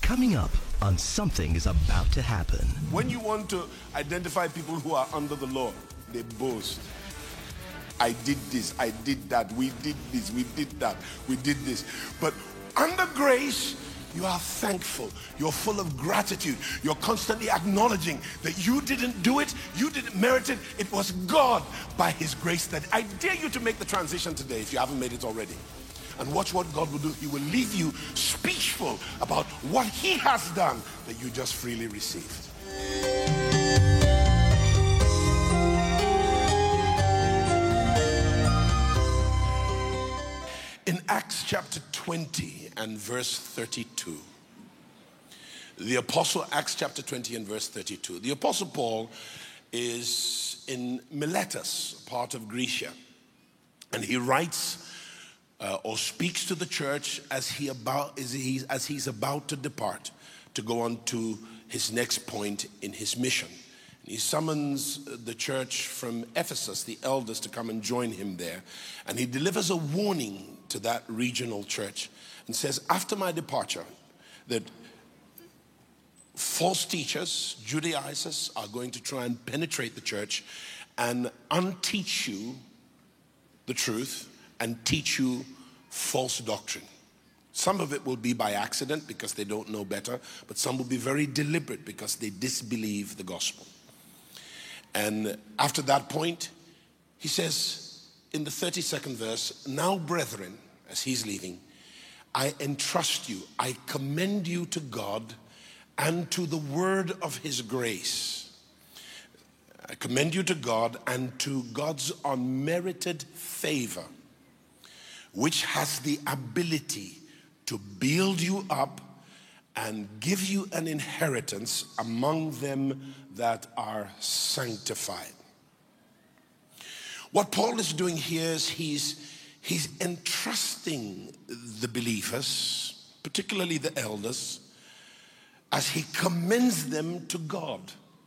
Coming up on Something is About to Happen. When you want to identify people who are under the law, they boast. I did this, I did that, we did this, we did that, we did this. But under grace, you are thankful. You're full of gratitude. You're constantly acknowledging that you didn't do it, you didn't merit it. It was God by His grace that I dare you to make the transition today if you haven't made it already. And watch what God will do. He will leave you speechful about what He has done that you just freely received. In Acts chapter 20 and verse 32, the apostle, Acts chapter 20 and verse 32, the apostle Paul is in Miletus, part of Grecia, and he writes or speaks to the church as he's about to depart to go on to his next point in his mission. And he summons the church from Ephesus, the elders, to come and join him there. And he delivers a warning to that regional church and says, after my departure, that false teachers, Judaizers, are going to try and penetrate the church and unteach you the truth and teach you false doctrine. Some of it will be by accident because they don't know better, but some will be very deliberate because they disbelieve the gospel. And after that point, he says in the 32nd verse, now brethren, as he's leaving, I entrust you, I commend you to God and to the word of His grace. I commend you to God and to God's unmerited favor, which has the ability to build you up and give you an inheritance among them that are sanctified. What Paul is doing here is he's entrusting the believers, particularly the elders, as he commends them to God,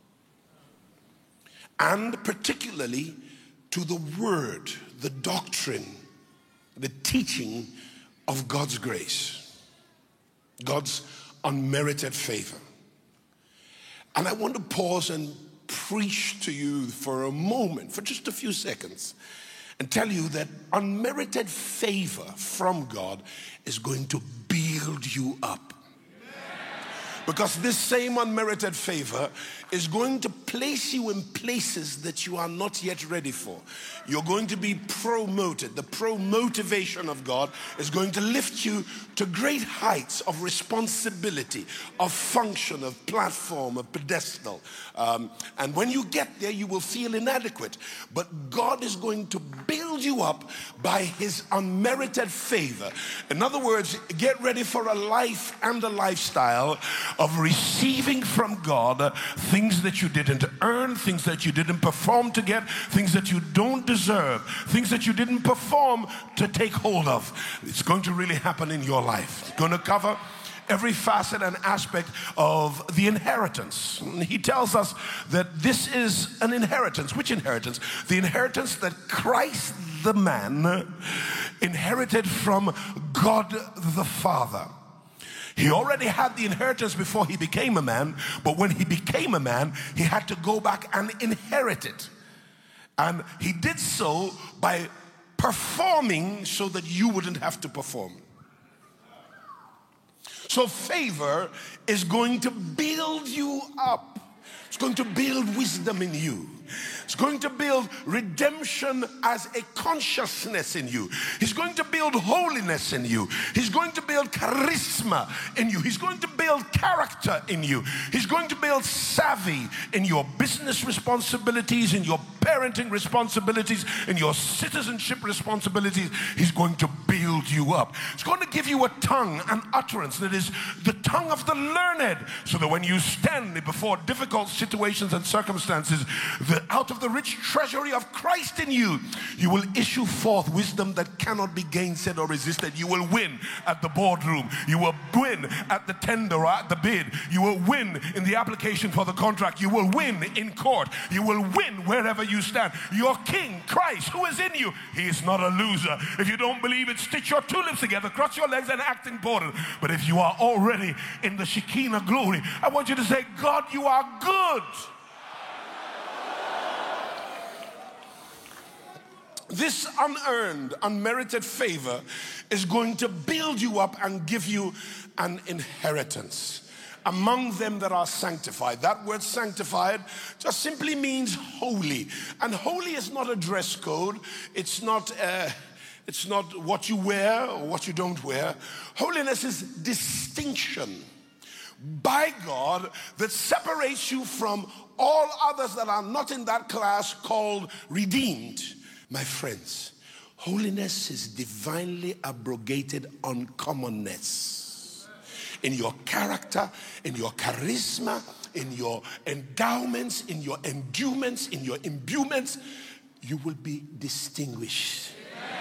and particularly to the word, the doctrine, the teaching of God's grace, God's unmerited favor. And I want to pause and preach to you for a moment, for just a few seconds, and tell you that unmerited favor from God is going to build you up. Because this same unmerited favor is going to place you in places that you are not yet ready for. You're going to be promoted. The pro-motivation of God is going to lift you to great heights of responsibility, of function, of platform, of pedestal. And when you get there, you will feel inadequate. But God is going to build you up by His unmerited favor. In other words, get ready for a life and a lifestyle of receiving from God things that you didn't earn, things that you didn't perform to get, things that you don't deserve, things that you didn't perform to take hold of. It's going to really happen in your life. It's going to cover every facet and aspect of the inheritance. He tells us that this is an inheritance. Which inheritance? The inheritance that Christ the man inherited from God the Father. He already had the inheritance before he became a man, but when he became a man, he had to go back and inherit it. And he did so by performing so that you wouldn't have to perform. So favor is going to build you up. It's going to build wisdom in you. It's going to build redemption as a consciousness in you. He's going to build holiness in you. He's going to build charisma in you. He's going to build character in you. He's going to build savvy in your business responsibilities, in your parenting responsibilities, in your citizenship responsibilities. He's going to build you up. He's going to give you a tongue, an utterance that is the tongue of the learned, so that when you stand before difficult situations and circumstances, the that out of the rich treasury of Christ in you, you will issue forth wisdom that cannot be gainsaid or resisted. You will win at the boardroom. You will win at the tender or at the bid. You will win in the application for the contract. You will win in court. You will win wherever you stand. Your King, Christ, who is in you, he is not a loser. If you don't believe it, stitch your two lips together, cross your legs, and act important. But if you are already in the Shekinah glory, I want you to say, God, you are good. This unearned, unmerited favor is going to build you up and give you an inheritance among them that are sanctified. That word sanctified just simply means holy. And holy is not a dress code. It's not what you wear or what you don't wear. Holiness is distinction by God that separates you from all others that are not in that class called redeemed. My friends, holiness is divinely abrogated uncommonness. In your character, in your charisma, in your endowments, in your endowments, in your imbuements, you will be distinguished.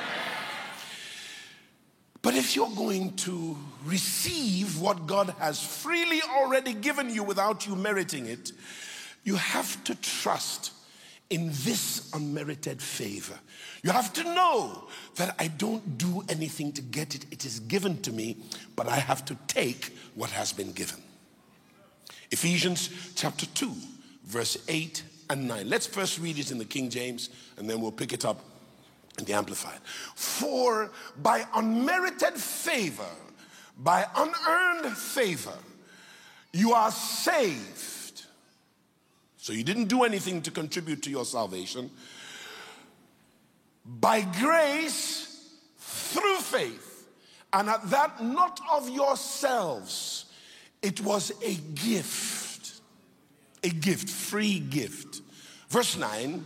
But if you're going to receive what God has freely already given you without you meriting it, you have to trust in this unmerited favor. You have to know that I don't do anything to get it. It is given to me, but I have to take what has been given. Ephesians chapter 2, verse 8 and 9. Let's first read it in the King James, and then we'll pick it up in the Amplified. For by unmerited favor, by unearned favor, you are saved. So you didn't do anything to contribute to your salvation. By grace, through faith, and at that not of yourselves. It was a gift, free gift. Verse 9,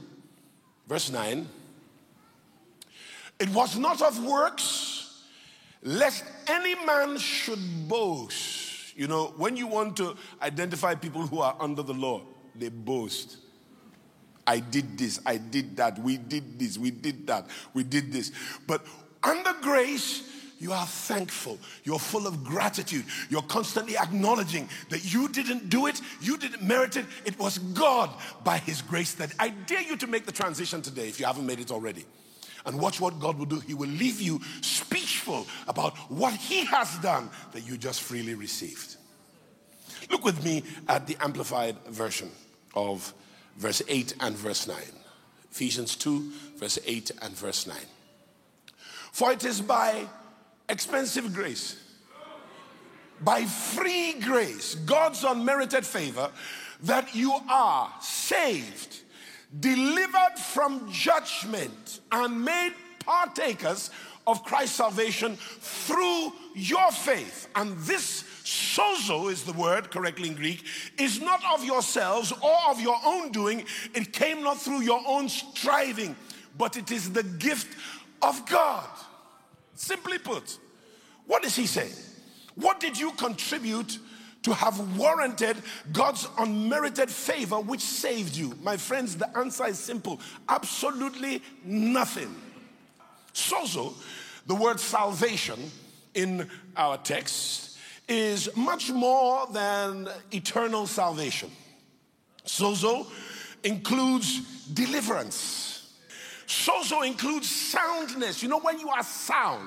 it was not of works, lest any man should boast. You know, when you want to identify people who are under the law, they boast. I did this, I did that, we did this, we did that, we did this. But under grace, you are thankful. You're full of gratitude. You're constantly acknowledging that you didn't do it, you didn't merit it. It was God by his grace. That I dare you to make the transition today if you haven't made it already. And watch what God will do. He will leave you speechful about what he has done that you just freely received. Look with me at the Amplified version of verse 8 and verse 9. Ephesians 2, verse 8 and verse 9. For it is by expensive grace, by free grace, God's unmerited favor, that you are saved, delivered from judgment, and made partakers of Christ's salvation through your faith. And this sozo is the word, correctly in Greek, is not of yourselves or of your own doing. It came not through your own striving, but it is the gift of God. Simply put, what is he saying? What did you contribute to have warranted God's unmerited favor which saved you? My friends, the answer is simple. Absolutely nothing. Sozo, the word salvation in our text, is much more than eternal salvation. Sozo includes deliverance. Sozo includes soundness. You know, when you are sound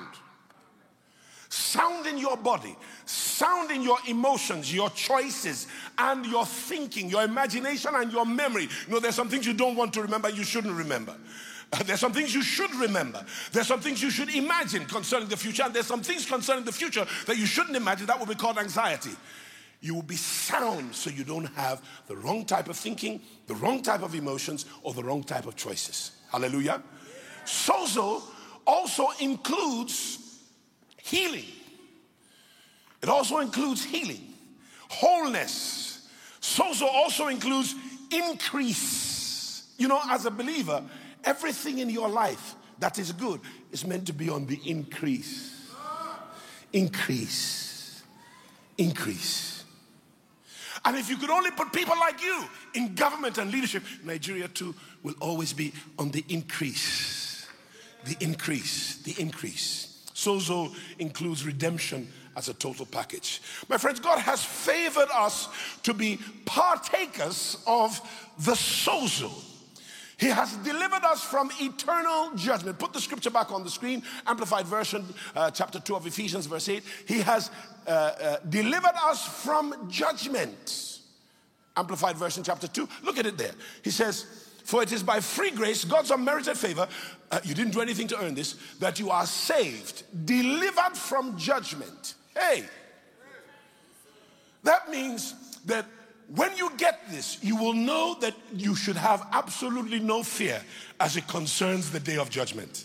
in your body, sound in your emotions, your choices, and your thinking, your imagination and your memory. You know, there's some things you don't want to remember, you shouldn't remember. There's some things you should remember. There's some things you should imagine concerning the future. And there's some things concerning the future that you shouldn't imagine. That will be called anxiety. You will be sound so you don't have the wrong type of thinking, the wrong type of emotions, or the wrong type of choices. Hallelujah. Sozo also includes healing. It also includes healing, wholeness. Sozo also includes increase. You know, as a believer, everything in your life that is good is meant to be on the increase. Increase. Increase. And if you could only put people like you in government and leadership, Nigeria too will always be on the increase. The increase, the increase. Sozo includes redemption as a total package. My friends, God has favored us to be partakers of the sozo. He has delivered us from eternal judgment. Put the scripture back on the screen. Amplified version, chapter 2 of Ephesians, verse 8. He has delivered us from judgment. Amplified version, chapter 2. Look at it there. He says, for it is by free grace, God's unmerited favor, you didn't do anything to earn this, that you are saved, delivered from judgment. Hey, that means that when you get this, you will know that you should have absolutely no fear as it concerns the day of judgment.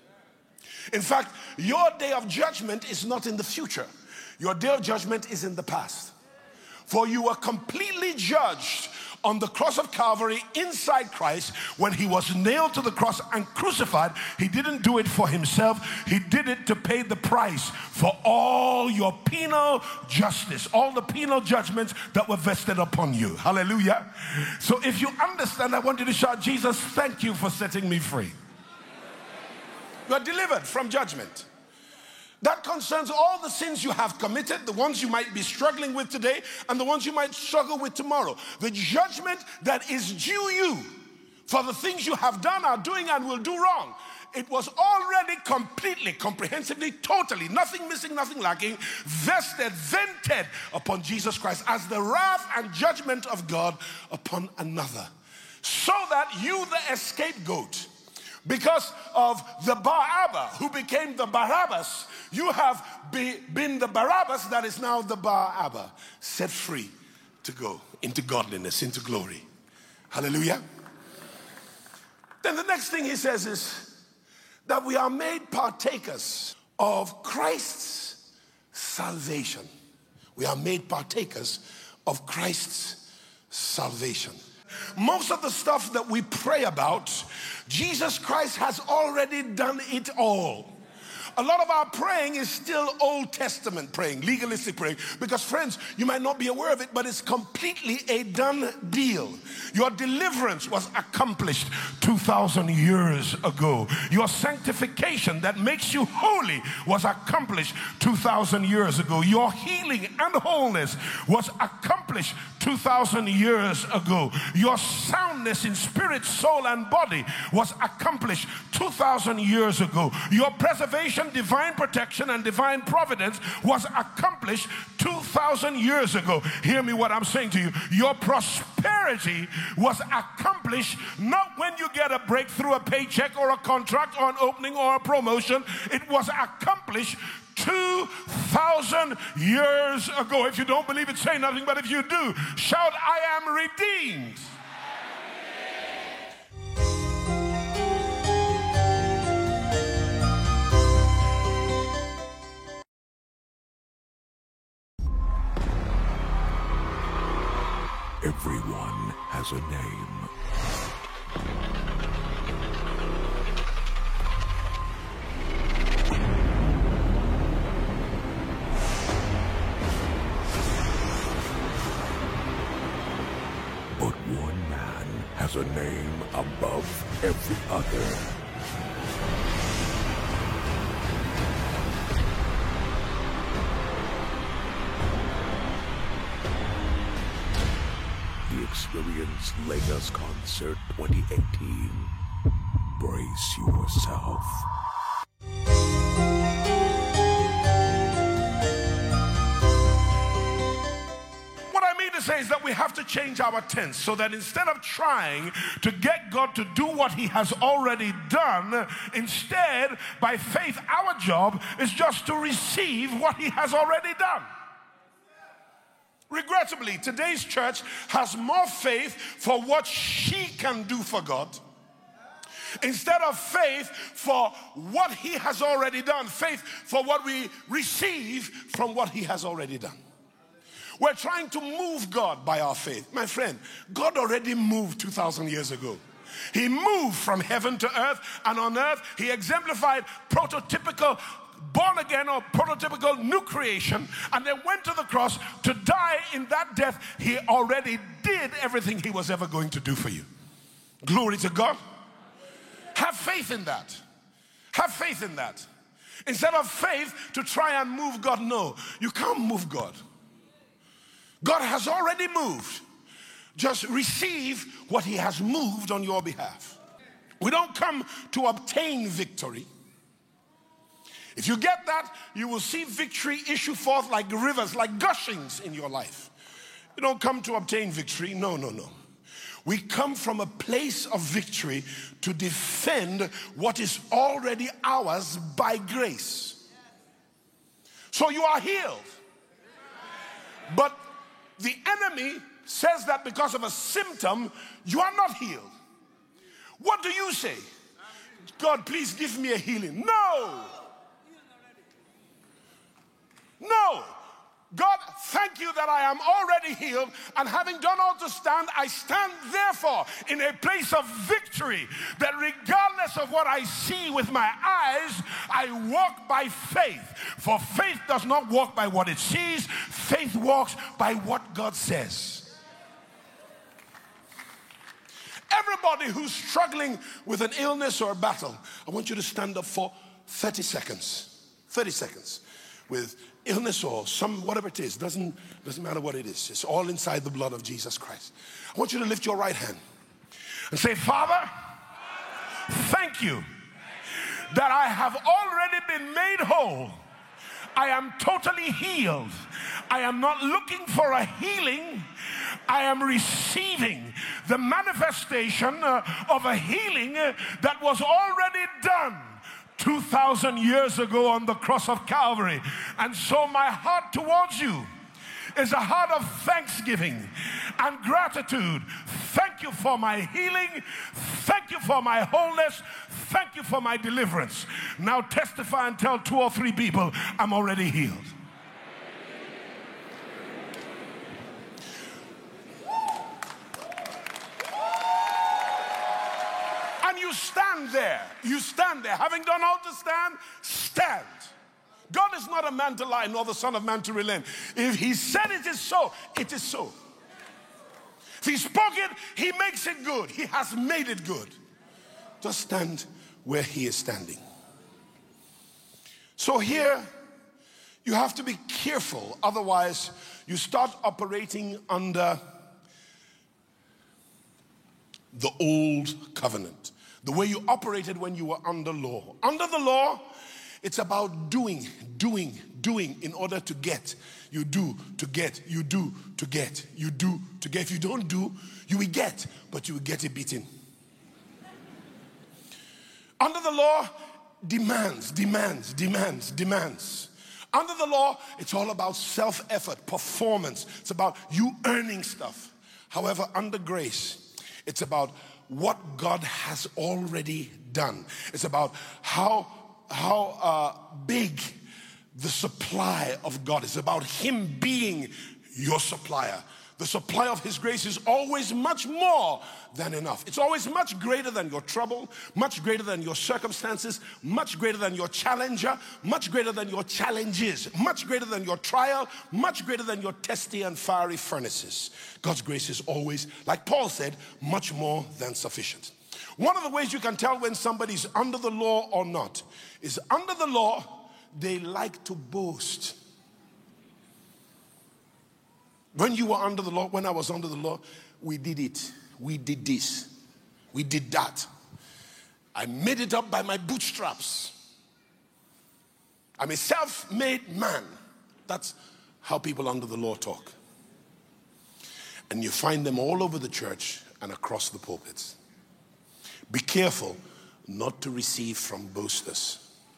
In fact, your day of judgment is not in the future. Your day of judgment is in the past. For you were completely judged on the cross of Calvary inside Christ when he was nailed to the cross and crucified. He didn't do it for himself. He did it to pay the price for all your penal justice, all the penal judgments that were vested upon you. Hallelujah. So if you understand, I want you to shout, Jesus, thank you for setting me free. You are delivered from judgment. That concerns all the sins you have committed, the ones you might be struggling with today, and the ones you might struggle with tomorrow. The judgment that is due you for the things you have done, are doing, and will do wrong. It was already completely, comprehensively, totally, nothing missing, nothing lacking, vested, vented upon Jesus Christ as the wrath and judgment of God upon another. So that you, the scapegoat, because of the Bar-Abba who became the Barabbas, you have been the Barabbas that is now the Bar-Abba, set free to go into godliness, into glory. Hallelujah. Then the next thing he says is that we are made partakers of Christ's salvation. We are made partakers of Christ's salvation. Most of the stuff that we pray about, Jesus Christ has already done it all. A lot of our praying is still Old Testament praying, legalistic praying, because friends, you might not be aware of it, but it's completely a done deal. Your deliverance was accomplished 2,000 years ago. Your sanctification that makes you holy was accomplished 2,000 years ago. Your healing and wholeness was accomplished 2,000 years ago. Your soundness in spirit, soul, and body was accomplished 2,000 years ago. Your preservation, divine protection, and divine providence was accomplished 2,000 years ago. Hear me what I'm saying to you. Your prosperity was accomplished not when you get a breakthrough, a paycheck, or a contract, or an opening, or a promotion. It was accomplished 2,000 years ago. If you don't believe it, say nothing, but if you do, shout, I am redeemed. Everyone has a name. But one man has a name above every other. Experience Lagos Concert 2018. Brace yourself. What I mean to say is that we have to change our tense so that instead of trying to get God to do what he has already done, instead, by faith, our job is just to receive what he has already done. Regrettably, today's church has more faith for what she can do for God instead of faith for what he has already done, faith for what we receive from what he has already done. We're trying to move God by our faith. My friend, God already moved 2,000 years ago. He moved from heaven to earth, and on earth he exemplified prototypical born again or prototypical new creation, and then went to the cross to die in that death, he already did everything he was ever going to do for you. Glory to God. Have faith in that. Have faith in that. Instead of faith to try and move God, no, you can't move God. God has already moved. Just receive what he has moved on your behalf. We don't come to obtain victory. If you get that, you will see victory issue forth like rivers, like gushings in your life. You don't come to obtain victory. No, no, no. We come from a place of victory to defend what is already ours by grace. So you are healed. But the enemy says that because of a symptom, you are not healed. What do you say? God, please give me a healing. No. No. God, thank you that I am already healed, and having done all to stand, I stand therefore in a place of victory, that regardless of what I see with my eyes, I walk by faith. For faith does not walk by what it sees, faith walks by what God says. Everybody who's struggling with an illness or a battle, I want you to stand up for 30 seconds. 30 seconds. With illness or some, whatever it is, doesn't matter what it is. It's all inside the blood of Jesus Christ. I want you to lift your right hand and say, Father, thank you that I have already been made whole. I am totally healed. I am not looking for a healing. I am receiving the manifestation of a healing that was already done 2,000 years ago on the cross of Calvary. And so my heart towards you is a heart of thanksgiving and gratitude. Thank you for my healing. Thank you for my wholeness. Thank you for my deliverance. Now testify and tell 2 or 3 people, I'm already healed. And you stand there. You stand there. Having done all to stand, stand. God is not a man to lie, nor the Son of Man to relent. If he said it is so, it is so. If he spoke it, he makes it good. He has made it good. Just stand where he is standing. So here, you have to be careful. Otherwise, you start operating under the old covenant. The way you operated when you were under law. Under the law, it's about doing in order to get. You do to get, you do to get, you do to get. If you don't do, you will get, but you will get it beaten. Under the law, demands. Under the law, it's all about self-effort, performance. It's about you earning stuff. However, under grace, it's about what God has already done. It's about how big the supply of God is. About him being your supplier. The supply of his grace is always much more than enough. It's always much greater than your trouble, much greater than your circumstances, much greater than your challenger, much greater than your challenges, much greater than your trial, much greater than your testy and fiery furnaces. God's grace is always, like Paul said, much more than sufficient. One of the ways you can tell when somebody's under the law or not is under the law, they like to boast. When you were under the law, when I was under the law, we did it. We did this. We did that. I made it up by my bootstraps. I'm a self-made man. That's how people under the law talk. And you find them all over the church and across the pulpits. Be careful not to receive from boasters.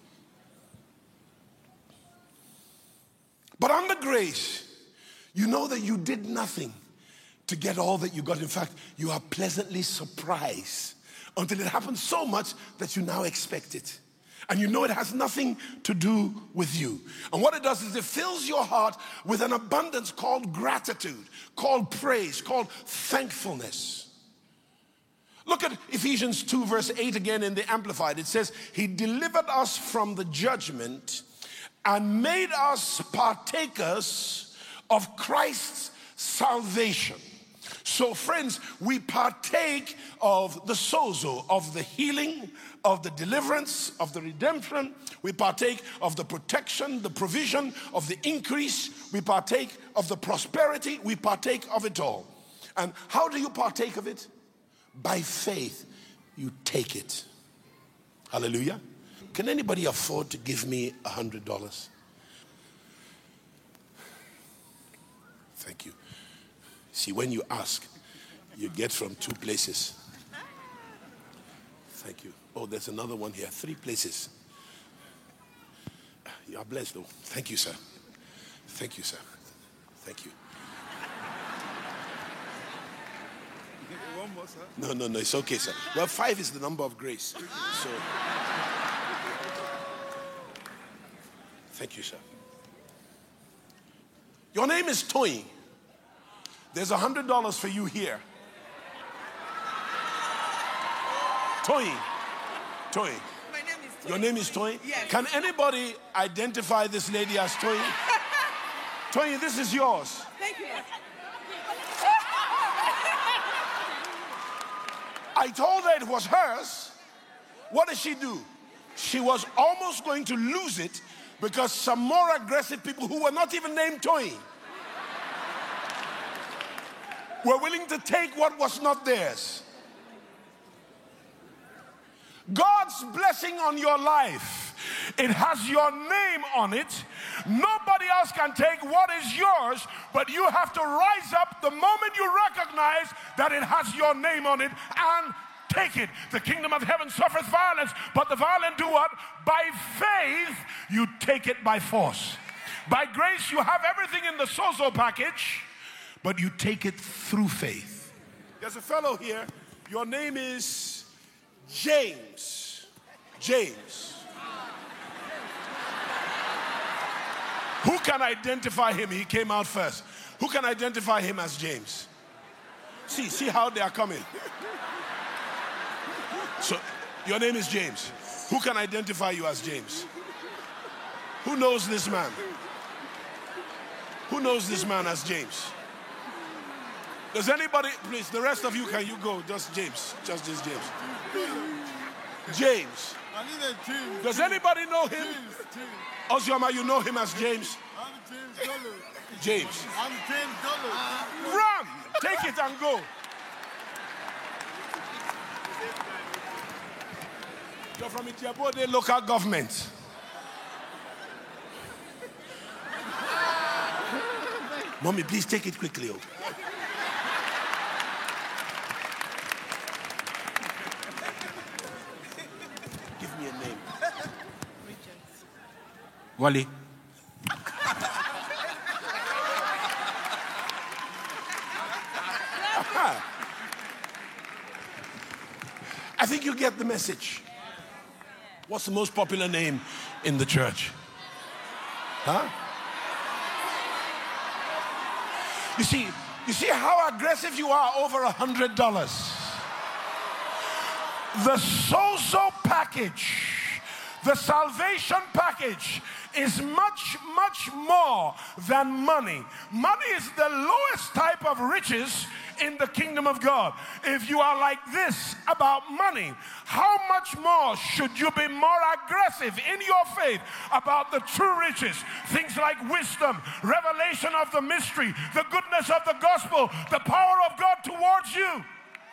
But under grace, you know that you did nothing to get all that you got. In fact, you are pleasantly surprised until it happens so much that you now expect it. And you know it has nothing to do with you. And what it does is it fills your heart with an abundance called gratitude, called praise, called thankfulness. Look at Ephesians 2 verse 8 again in the Amplified. It says, he delivered us from the judgment and made us partakers of Christ's salvation. So friends, we partake of the sozo, of the healing, of the deliverance, of the redemption. We partake of the protection, the provision, of the increase. We partake of the prosperity. We partake of it all. And how do you partake of it? By faith, you take it. Hallelujah. Can anybody afford to give me $100? Thank you. See, when you ask, you get from two places. Thank you. Oh, there's another one here. 3 places. You are blessed, though. Thank you, sir. Thank you, sir. Thank you. One more, sir. No, it's okay, sir. Well, 5 is the number of grace. So, thank you, sir. Your name is Toyin. There's $100 for you here. Toyin. Toyin. My name is Toyin. Your name is Toyin? Yes. Can anybody identify this lady as Toyin? Toyin, this is yours. Thank you. I told her it was hers. What did she do? She was almost going to lose it because some more aggressive people who were not even named Toyin were willing to take what was not theirs. God's blessing on your life, it has your name on it. Nobody else can take what is yours, but you have to rise up the moment you recognize that it has your name on it and take it. The kingdom of heaven suffereth violence, but the violent do what? By faith, you take it by force. By grace, you have everything in the sozo package, but you take it through faith. There's a fellow here. Your name is James. James. Who can identify him? He came out first. Who can identify him as James? See how they are coming. So, your name is James. Who can identify you as James? Who knows this man? Who knows this man as James? Does anybody, please, the rest of you, can you go? Just James. Just this James. James. I need a James. Does anybody know him? James. Osioma, you know him as James? I'm James Dollar. James. I'm James Dollar. Run! Take it and go. You're from Itiabode local government. Mommy, please take it quickly. Oh. Give me a name. Wally. I think you get the message. What's the most popular name in the church? Huh? You see how aggressive you are over $100. The sozo package, the salvation package is much, much more than money. Money is the lowest type of riches in the kingdom of God. If you are like this about money, how much more should you be more aggressive in your faith about the true riches? Things like wisdom, revelation of the mystery, the goodness of the gospel, the power of God towards you.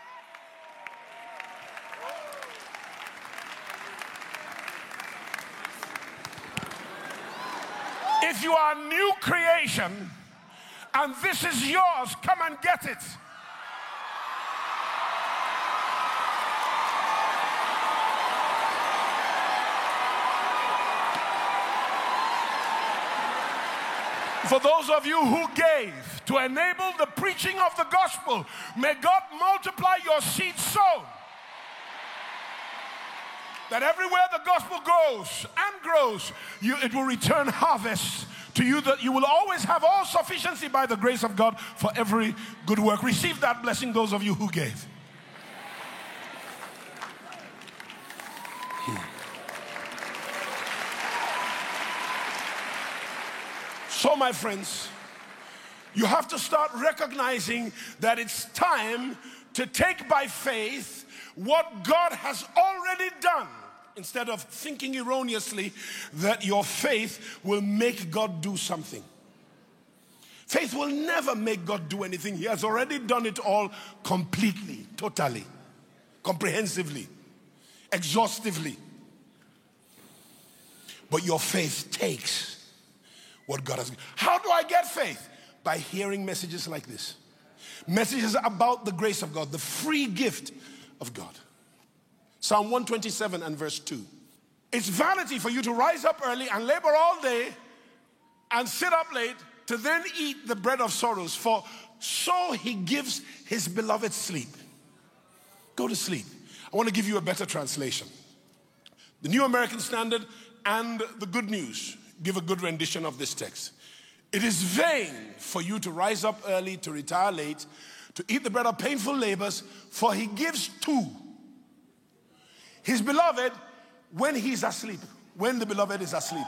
If you are a new creation and this is yours, come and get it. For those of you who gave to enable the preaching of the gospel, may God multiply your seed sown. That everywhere the gospel goes and grows, it will return harvest to you, that you will always have all sufficiency by the grace of God for every good work. Receive that blessing, those of you who gave. So, my friends, you have to start recognizing that it's time to take by faith what God has already done, instead of thinking erroneously that your faith will make God do something. Faith will never make God do anything. He has already done it all completely, totally, comprehensively, exhaustively. But your faith takes what God has. How do I get faith? By hearing messages like this. Messages about the grace of God, the free gift of God. Psalm 127 and verse 2. It's vanity for you to rise up early and labor all day and sit up late to then eat the bread of sorrows, for so he gives his beloved sleep. Go to sleep. I want to give you a better translation. The New American Standard and the Good News give a good rendition of this text. It is vain for you to rise up early, to retire late, to eat the bread of painful labors, for he gives to his beloved when he's asleep, when the beloved is asleep.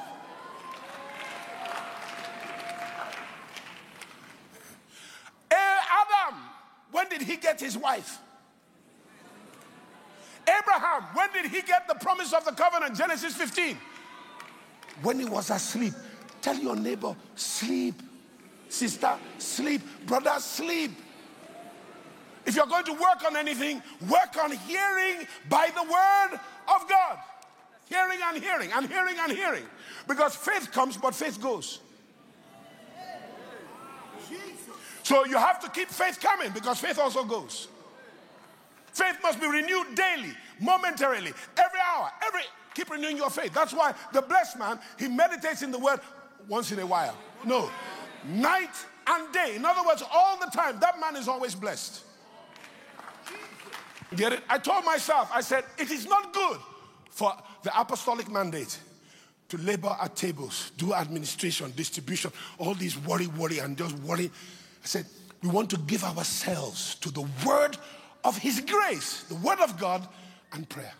Adam, when did he get his wife? Abraham, when did he get the promise of the covenant? Genesis 15. When he was asleep. Tell your neighbor, sleep. Sister, sleep. Brother, sleep. If you're going to work on anything, work on hearing by the word of God. Hearing and hearing and hearing and hearing. Because faith comes, but faith goes. So you have to keep faith coming, because faith also goes. Faith must be renewed daily, momentarily, every hour, keep renewing your faith. That's why the blessed man, he meditates in the word once in a while. No, night and day. In other words, all the time, that man is always blessed. Get it? I told myself, I said, it is not good for the apostolic mandate to labor at tables, do administration, distribution, all these worry, and just worry. I said, we want to give ourselves to the word of his grace, the word of God, and prayer.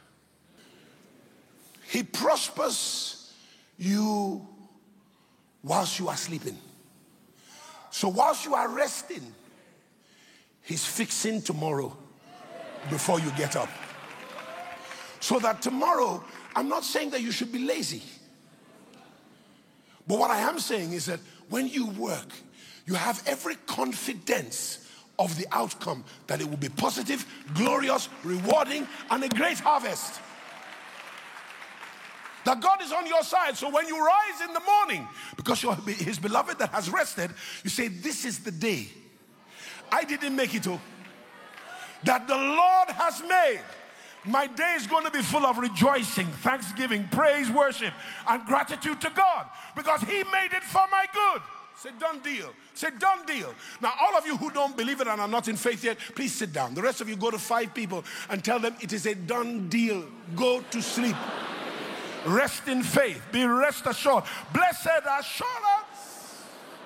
He prospers you whilst you are sleeping. So whilst you are resting, he's fixing tomorrow before you get up. So that tomorrow, I'm not saying that you should be lazy. But what I am saying is that when you work, you have every confidence of the outcome, that it will be positive, glorious, rewarding, and a great harvest. That God is on your side. So when you rise in the morning, because you're his beloved that has rested, you say, this is the day. I didn't make it, that the Lord has made. My day is going to be full of rejoicing, thanksgiving, praise, worship, and gratitude to God, because he made it for my good. Say, done deal. Say, done deal. Now, all of you who don't believe it and are not in faith yet, please sit down. The rest of you, go to 5 people and tell them it is a done deal. Go to sleep. Rest in faith. Be rest assured. Blessed assurance.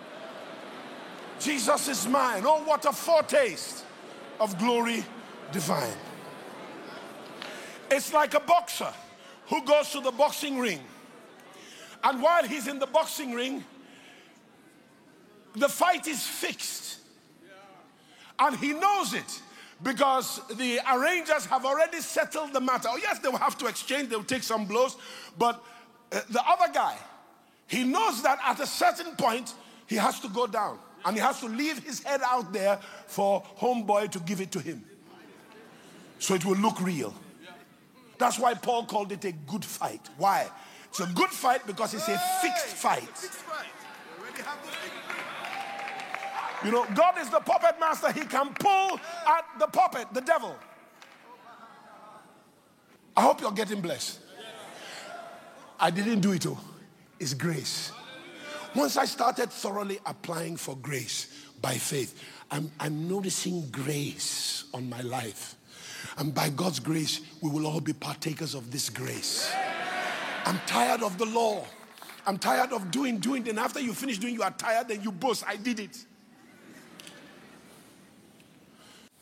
Jesus is mine. Oh, what a foretaste of glory divine. It's like a boxer who goes to the boxing ring. And while he's in the boxing ring, the fight is fixed. And he knows it, because the arrangers have already settled the matter. Oh yes, they will have to exchange, they will take some blows. But the other guy, he knows that at a certain point, he has to go down. And he has to leave his head out there for homeboy to give it to him. So it will look real. That's why Paul called it a good fight. Why? It's a good fight because it's a fixed fight. You know, God is the puppet master. He can pull at the puppet, the devil. I hope you're getting blessed. I didn't do it, it's grace. Once I started thoroughly applying for grace by faith, I'm noticing grace on my life. And by God's grace, we will all be partakers of this grace. I'm tired of the law. I'm tired of doing. Then after you finish doing, you are tired, then you boast, I did it.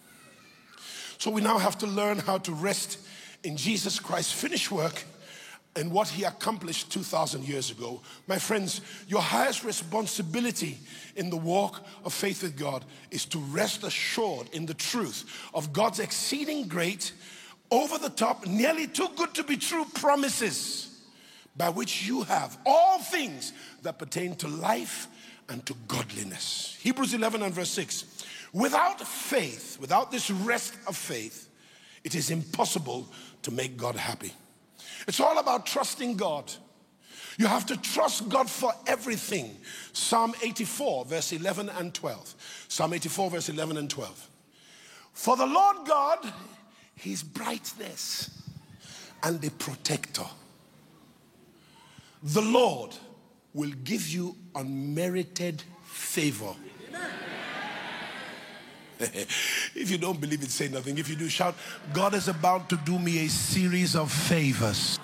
So we now have to learn how to rest in Jesus Christ's finished work and what he accomplished 2,000 years ago. My friends, your highest responsibility in the walk of faith with God is to rest assured in the truth of God's exceeding great, over the top, nearly too good to be true promises by which you have all things that pertain to life and to godliness. Hebrews 11 and verse 6. Without faith, without this rest of faith, it is impossible to make God happy. It's all about trusting God. You have to trust God for everything. Psalm 84 verse 11 and 12. Psalm 84 verse 11 and 12. For the Lord God, He's brightness and the protector. The Lord will give you unmerited favor. If you don't believe it, say nothing. If you do, shout, God is about to do me a series of favors.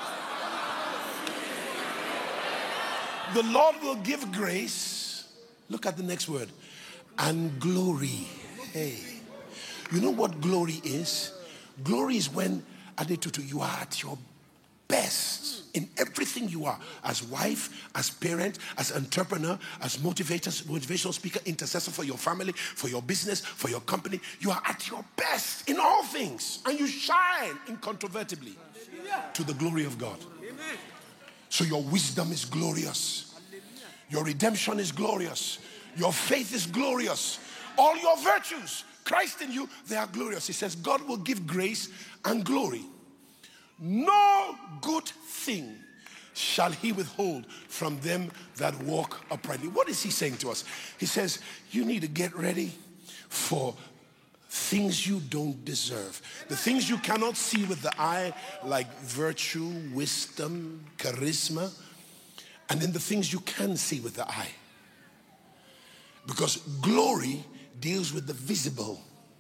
The Lord will give grace. Look at the next word. And glory. Hey. You know what glory is? Glory is when, Adetutu, you are at your best in everything you are, as wife, as parent, as entrepreneur, as motivational speaker, intercessor for your family, for your business, for your company. You are at your best in all things, and you shine incontrovertibly to the glory of God. So your wisdom is glorious. Your redemption is glorious. Your faith is glorious. All your virtues, Christ in you, they are glorious. He says God will give grace and glory. No good thing shall he withhold from them that walk uprightly. What is he saying to us? He says, you need to get ready for things you don't deserve. The things you cannot see with the eye, like virtue, wisdom, charisma, and then the things you can see with the eye. Because glory deals with the visible,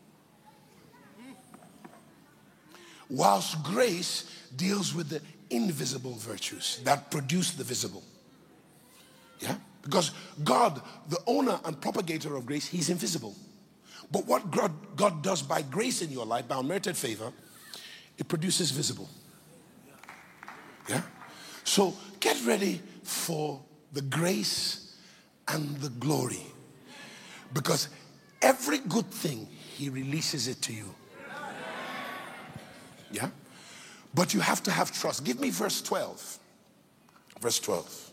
whilst grace deals with the invisible virtues that produce the visible. Yeah? Because God, the owner and propagator of grace, he's invisible. But what God does by grace in your life, by unmerited favor, it produces visible. Yeah? So get ready for the grace and the glory. Because every good thing, he releases it to you. Yeah? But you have to have trust. Give me verse 12. Verse 12.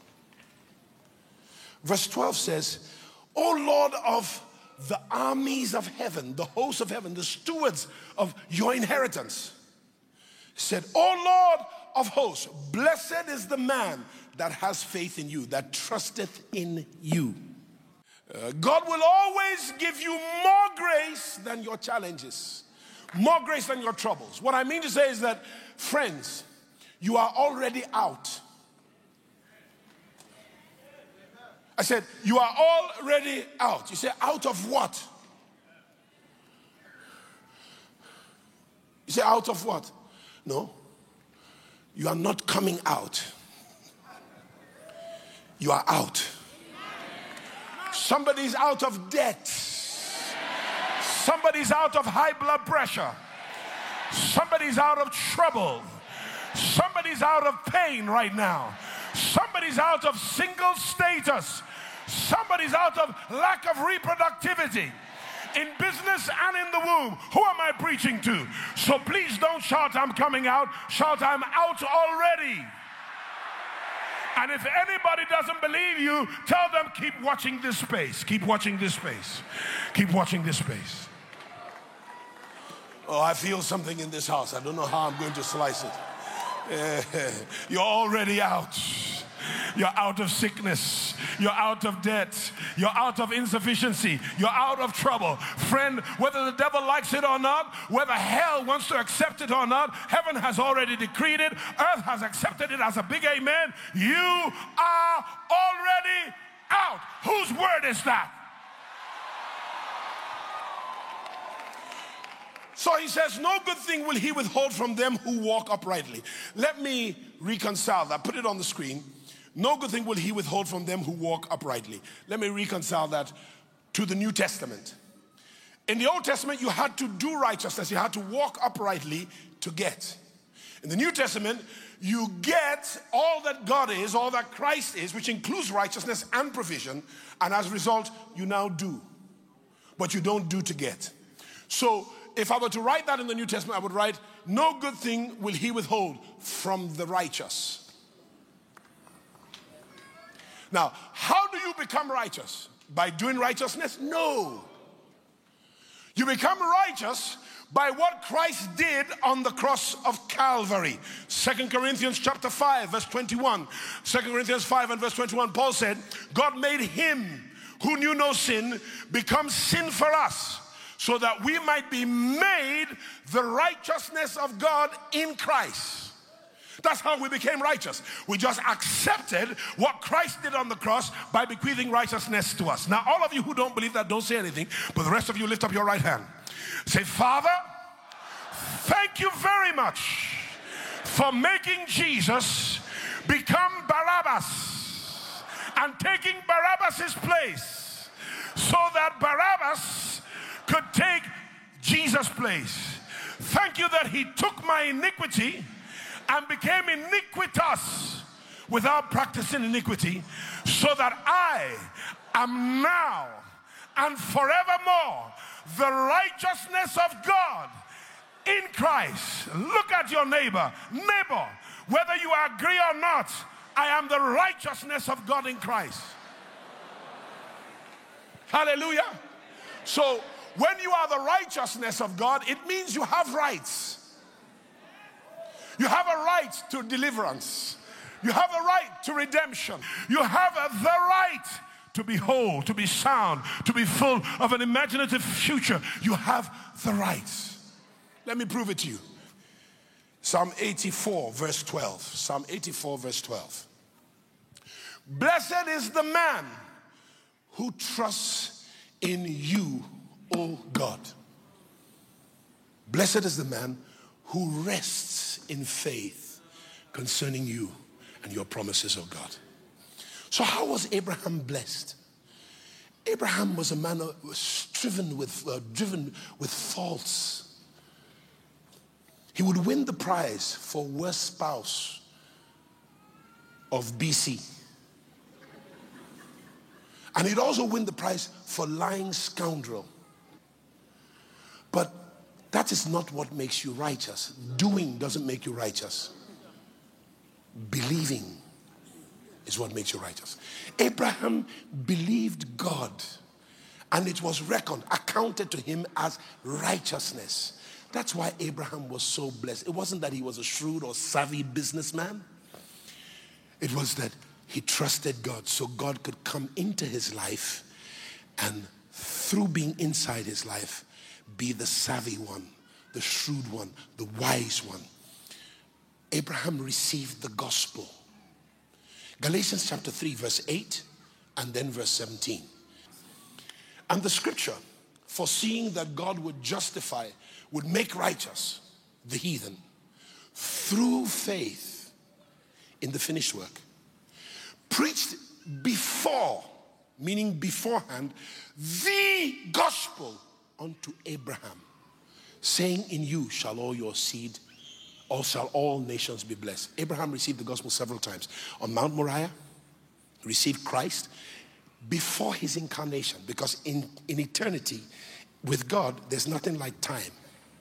Verse 12 says, O Lord of the armies of heaven, the hosts of heaven, the stewards of your inheritance, said, O Lord of hosts, blessed is the man that has faith in you, that trusteth in you. God will always give you more grace than your challenges, more grace than your troubles. What I mean to say is that, friends, you are already out. I said, you are already out. You say, out of what? You say, out of what? No. You are not coming out. You are out. Somebody's out of debt. Somebody's out of high blood pressure. Somebody's out of trouble. Somebody's out of pain right now. Somebody's out of single status. Somebody's out of lack of reproductivity in business and in the womb. Who am I preaching to? So please don't shout, I'm coming out. Shout, I'm out already. And if anybody doesn't believe you, tell them, keep watching this space. Keep watching this space. Keep watching this space. Oh, I feel something in this house. I don't know how I'm going to slice it. You're already out. You're out of sickness. You're out of debt. You're out of insufficiency. You're out of trouble. Friend, whether the devil likes it or not, whether hell wants to accept it or not, heaven has already decreed it. Earth has accepted it as a big amen. You are already out. Whose word is that? So he says, no good thing will he withhold from them who walk uprightly. Let me reconcile that. Put it on the screen. No good thing will he withhold from them who walk uprightly. Let me reconcile that to the New Testament. In the Old Testament, you had to do righteousness. You had to walk uprightly to get. In the New Testament, you get all that God is, all that Christ is, which includes righteousness and provision, and as a result, you now do. But you don't do to get. So, if I were to write that in the New Testament, I would write, no good thing will he withhold from the righteous. Now, how do you become righteous? By doing righteousness? No. You become righteous by what Christ did on the cross of Calvary. 2 Corinthians chapter 5 verse 21. 2 Corinthians 5 and verse 21, Paul said, God made him who knew no sin become sin for us, so that we might be made the righteousness of God in Christ. That's how we became righteous. We just accepted what Christ did on the cross by bequeathing righteousness to us. Now, all of you who don't believe that, don't say anything, but the rest of you lift up your right hand. Say, Father, thank you very much for making Jesus become Barabbas and taking Barabbas' place so that Barabbas could take Jesus' place. Thank you that he took my iniquity and became iniquitous without practicing iniquity, so that I am now and forevermore the righteousness of God in Christ. Look at your neighbor. Neighbor, whether you agree or not, I am the righteousness of God in Christ. Hallelujah. So when you are the righteousness of God, it means you have rights. You have a right to deliverance. You have a right to redemption. You have the right to be whole, to be sound, to be full of an imaginative future. You have the rights. Let me prove it to you. Psalm 84 verse 12. Psalm 84 verse 12. Blessed is the man who trusts in you, O God. Blessed is the man who rests in faith concerning you and your promises, O God. So how was Abraham blessed? Abraham was a man who was driven with faults. He would win the prize for worst spouse of BC. And he'd also win the prize for lying scoundrel. But that is not what makes you righteous. Doing doesn't make you righteous. Believing is what makes you righteous. Abraham believed God, and it was accounted to him as righteousness. That's why Abraham was so blessed. It wasn't that he was a shrewd or savvy businessman. It was that he trusted God, so God could come into his life and through being inside his life, be the savvy one, the shrewd one, the wise one. Abraham received the gospel. Galatians chapter 3 verse 8 and then verse 17. And the scripture, foreseeing that God would justify, would make righteous the heathen through faith in the finished work, preached before, meaning beforehand, the gospel unto Abraham, saying, in you shall all your seed, or shall all nations be blessed. Abraham received the gospel several times. On Mount Moriah, he received Christ before his incarnation, because in eternity with God, there's nothing like time.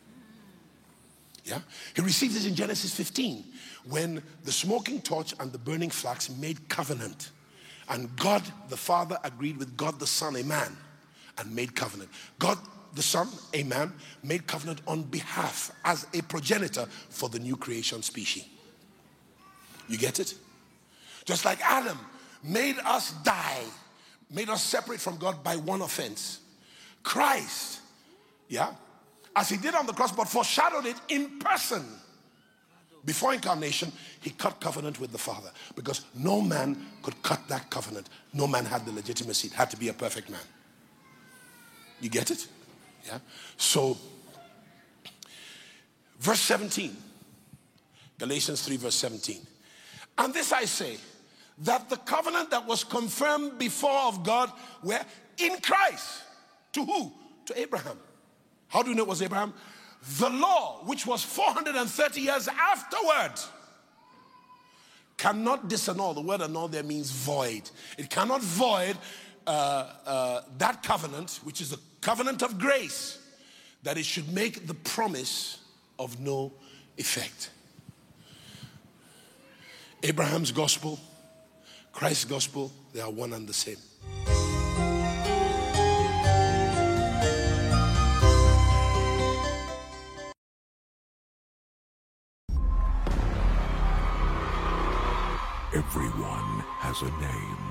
Yeah? He received it in Genesis 15, when the smoking torch and the burning flax made covenant. And God the Father agreed with God the Son, a man, and made covenant. God the Son, a man, made covenant on behalf as a progenitor for the new creation species. You get it? Just like Adam made us die, made us separate from God by one offense. Christ, yeah, as he did on the cross, but foreshadowed it in person. Before incarnation, he cut covenant with the Father, because no man could cut that covenant. No man had the legitimacy. It had to be a perfect man. You get it? Yeah. So, verse 17, Galatians 3 verse 17. And this I say, that the covenant that was confirmed before of God were in Christ. To who? To Abraham. How do you know it was Abraham? the law, which was 430 years afterward, cannot disannul. The word annul there means void. It cannot void that covenant, which is the covenant of grace, that it should make the promise of no effect. Abraham's gospel, Christ's gospel, they are one and the same. Everyone has a name.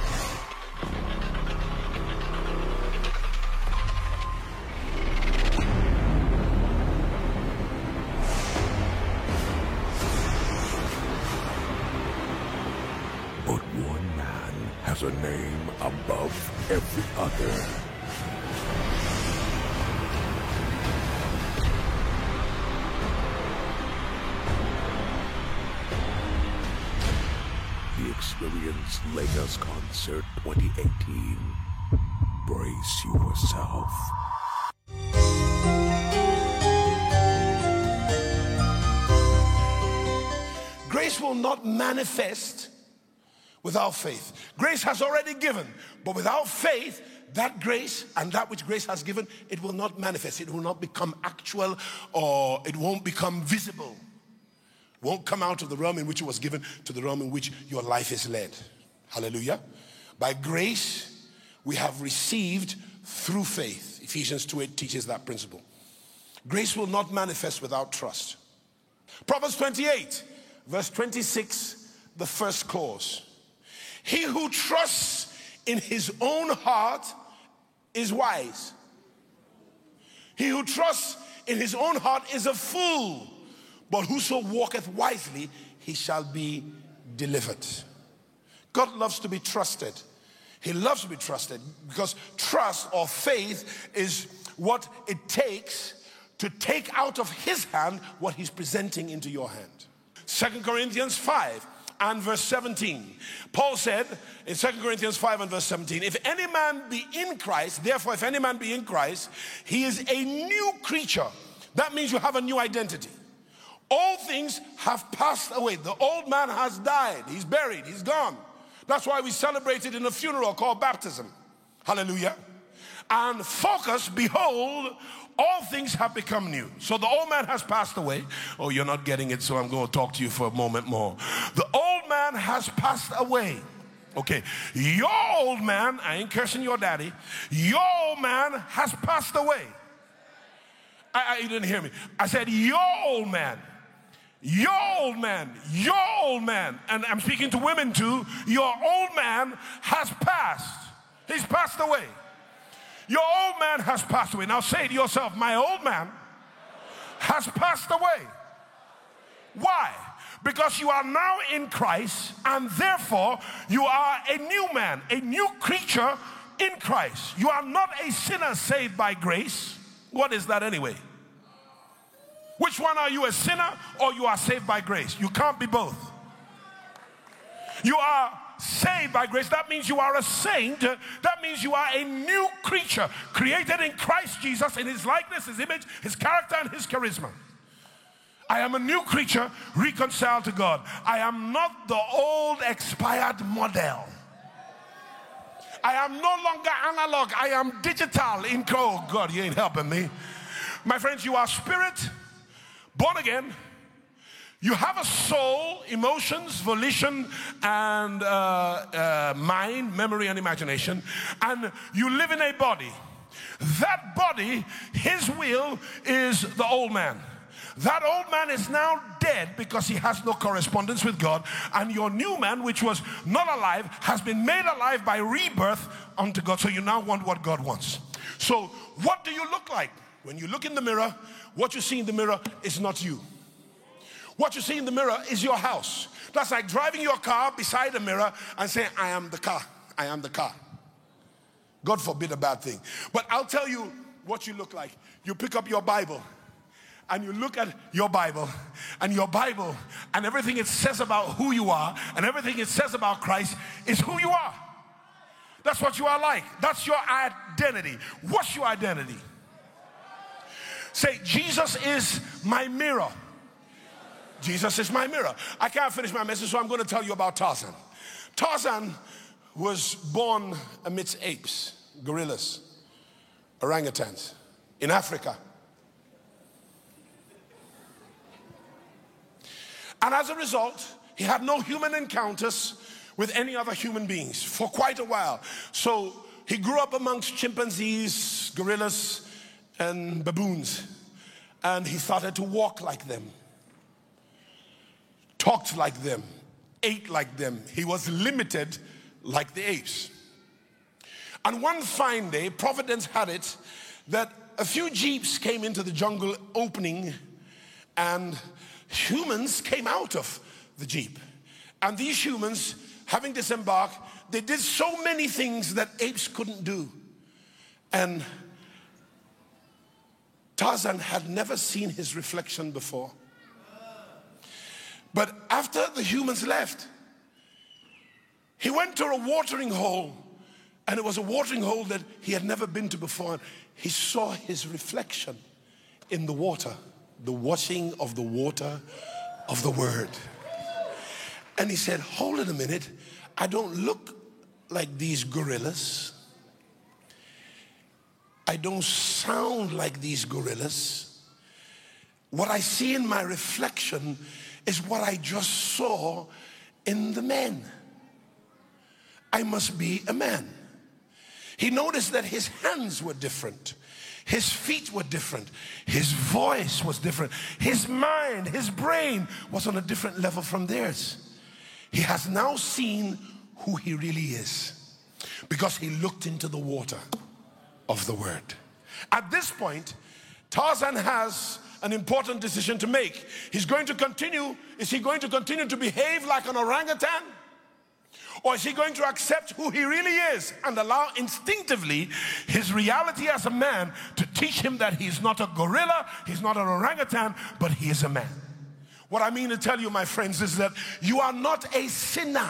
But one man has a name above every other. The Experience Lagos Concert 2018. Brace yourself. Grace will not manifest without faith. Grace has already given, but without faith, that grace and that which grace has given, it will not manifest. It will not become actual, or it won't become visible. Won't come out of the realm in which it was given to the realm in which your life is led. Hallelujah. By grace, we have received through faith. Ephesians 2:8 teaches that principle. Grace will not manifest without trust. Proverbs 28, verse 26, the first clause. He who trusts in his own heart is wise. He who trusts in his own heart is a fool. But whoso walketh wisely, he shall be delivered. God loves to be trusted. He loves to be trusted because trust or faith is what it takes to take out of his hand what he's presenting into your hand. 2 Corinthians 5 and verse 17. Paul said in 2 Corinthians 5 and verse 17, if any man be in Christ, therefore if any man be in Christ, he is a new creature. That means you have a new identity. All things have passed away. The old man has died. He's buried. He's gone. That's why we celebrate it in a funeral called baptism. Hallelujah. And focus, behold, all things have become new. So the old man has passed away. Oh, you're not getting it, so I'm going to talk to you for a moment more. The old man has passed away. Okay, your old man, I ain't cursing your daddy, your old man has passed away. You didn't hear me. I said your old man. Your old man, your old man, and I'm speaking to women too, your old man has passed. He's passed away. Your old man has passed away. Now say to yourself, my old man has passed away. Why? Because you are now in Christ, and therefore you are a new man, a new creature in Christ. You are not a sinner saved by grace. What is that anyway? Which one are you, a sinner or you are saved by grace? You can't be both. You are saved by grace. That means you are a saint. That means you are a new creature created in Christ Jesus in his likeness, his image, his character, and his charisma. I am a new creature reconciled to God. I am not the old expired model. I am no longer analog. I am digital. Oh God, you ain't helping me. My friends, you are spirit, born again. You have a soul, emotions, volition, and mind, memory, and imagination. And you live in a body. That body, his will is the old man. That old man is now dead because he has no correspondence with God. And your new man, which was not alive, has been made alive by rebirth unto God. So you now want what God wants. So what do you look like? When you look in the mirror, what you see in the mirror is not you. What you see in the mirror is your house. That's like driving your car beside a mirror and saying, I am the car. I am the car. God forbid a bad thing. But I'll tell you what you look like. You pick up your Bible and you look at your Bible and everything it says about who you are and everything it says about Christ is who you are. That's what you are like. That's your identity. What's your identity? Say, Jesus is my mirror. Jesus is my mirror. I can't finish my message, so I'm going to tell you about Tarzan. Tarzan was born amidst apes, gorillas, orangutans in Africa. And as a result, he had no human encounters with any other human beings for quite a while. So he grew up amongst chimpanzees, gorillas, and baboons. And he started to walk like them, talked like them, ate like them. He was limited like the apes. And one fine day, Providence had it that a few jeeps came into the jungle opening, and humans came out of the jeep. And these humans, having disembarked, they did so many things that apes couldn't do. And Tarzan had never seen his reflection before. But after the humans left, he went to a watering hole, and it was a watering hole that he had never been to before. He saw his reflection in the water, the washing of the water of the Word. And he said, hold it a minute, I don't look like these gorillas. I don't sound like these gorillas. What I see in my reflection is what I just saw in the men. I must be a man. He noticed that his hands were different. His feet were different. His voice was different. His mind, his brain was on a different level from theirs. He has now seen who he really is because he looked into the water of the Word. At this point, Tarzan has an important decision to make. He's going to continue. Is he going to continue to behave like an orangutan? Or is he going to accept who he really is and allow instinctively his reality as a man to teach him that he's not a gorilla, he's not an orangutan, but he is a man? What I mean to tell you, my friends, is that you are not a sinner.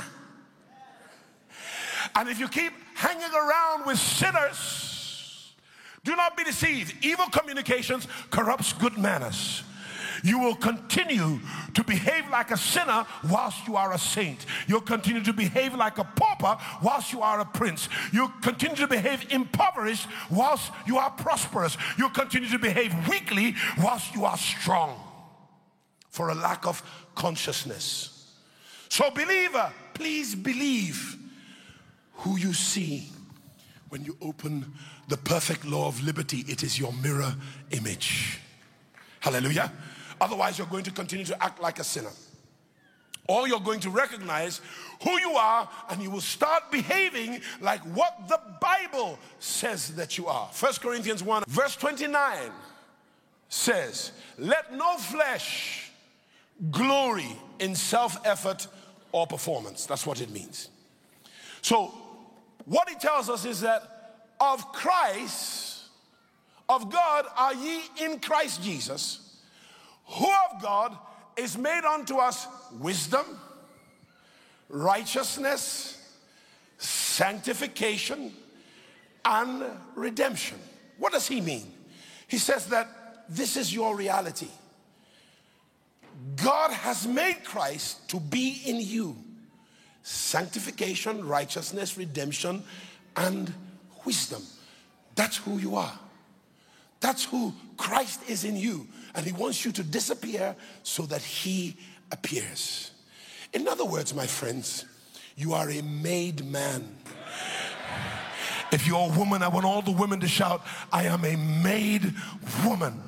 And if you keep hanging around with sinners, do not be deceived. Evil communications corrupts good manners. You will continue to behave like a sinner whilst you are a saint. You'll continue to behave like a pauper whilst you are a prince. You'll continue to behave impoverished whilst you are prosperous. You'll continue to behave weakly whilst you are strong, for a lack of consciousness. So believer, please believe who you see when you open the perfect law of liberty. It is your mirror image. Hallelujah. Otherwise, you're going to continue to act like a sinner. Or you're going to recognize who you are, and you will start behaving like what the Bible says that you are. 1 Corinthians 1 verse 29 says, let no flesh glory in self-effort or performance. That's what it means. So what he tells us is that of Christ, of God are ye in Christ Jesus, who of God is made unto us wisdom, righteousness, sanctification, and redemption. What does he mean? He says that this is your reality. God has made Christ to be in you. Sanctification, righteousness, redemption, and wisdom. That's who you are. That's who Christ is in you. And he wants you to disappear so that he appears. In other words, my friends, you are a made man. If you're a woman, I want all the women to shout, I am a made woman.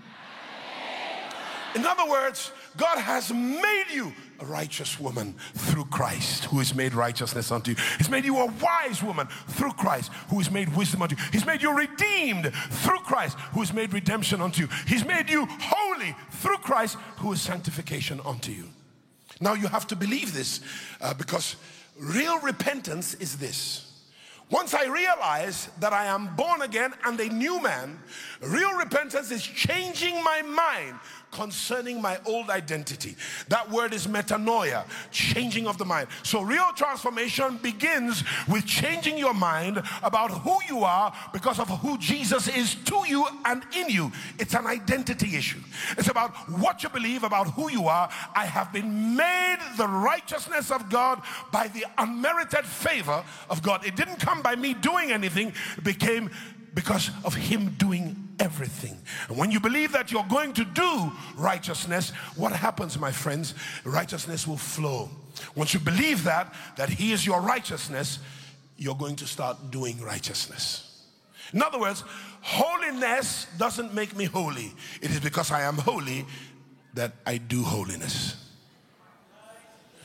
In other words, God has made you a righteous woman through Christ, who is made righteousness unto you. He's made you a wise woman through Christ, who is made wisdom unto you. He's made you redeemed through Christ, who is made redemption unto you. He's made you holy through Christ, who is sanctification unto you. Now you have to believe this because real repentance is this. Once I realize that I am born again and a new man, real repentance is changing my mind concerning my old identity. That word is metanoia, changing of the mind. So real transformation begins with changing your mind about who you are because of who Jesus is to you and in you. It's an identity issue. It's about what you believe about who you are. I have been made the righteousness of God by the unmerited favor of God. It didn't come by me doing anything. It became because of him doing everything. And when you believe that you're going to do righteousness, what happens, my friends? Righteousness will flow. Once you believe that he is your righteousness, you're going to start doing righteousness. In other words, holiness doesn't make me holy. It is because I am holy that I do holiness.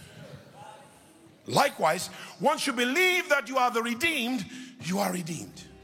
Likewise, once you believe that you are the redeemed, you are redeemed.